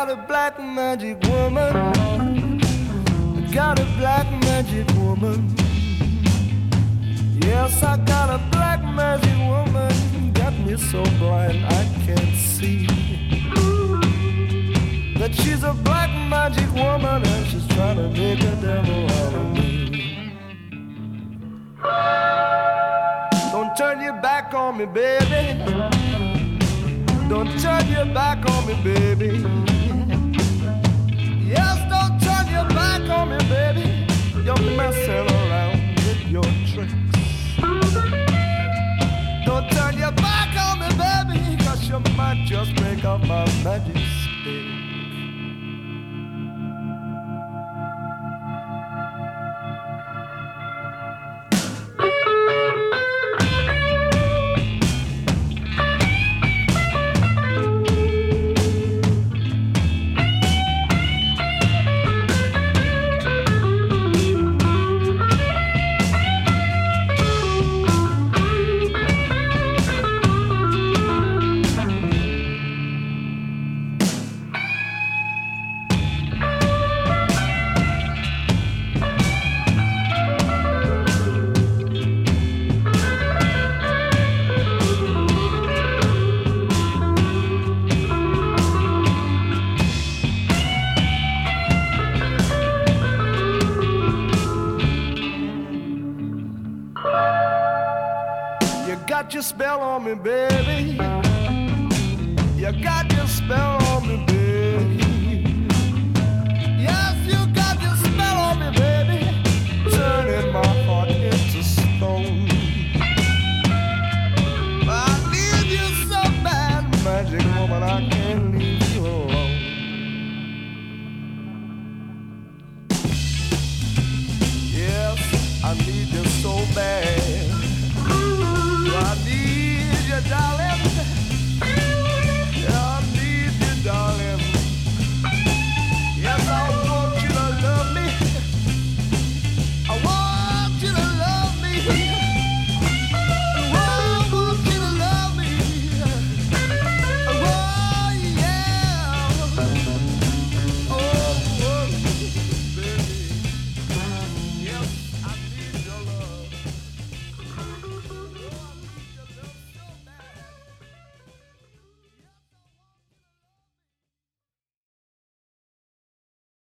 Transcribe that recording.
got a black magic woman. I got a black magic woman. Yes, I got a black magic woman. Got me so blind I can't see that she's a black magic woman and she's trying to make a devil out of me. Don't turn your back on me, baby. Don't turn your back on me, baby. Yes, don't turn your back on me, baby. You're messing around with your tricks. Don't turn your back on me, baby, 'cause you might just break up my magic stick. Got your spell on me, baby. You got your spell on me, baby. Yes, you got your spell on me, baby. Turning my heart into stone. I need you so bad, magic woman, I can't leave you alone. Yes, I need you so bad. I need you, darling.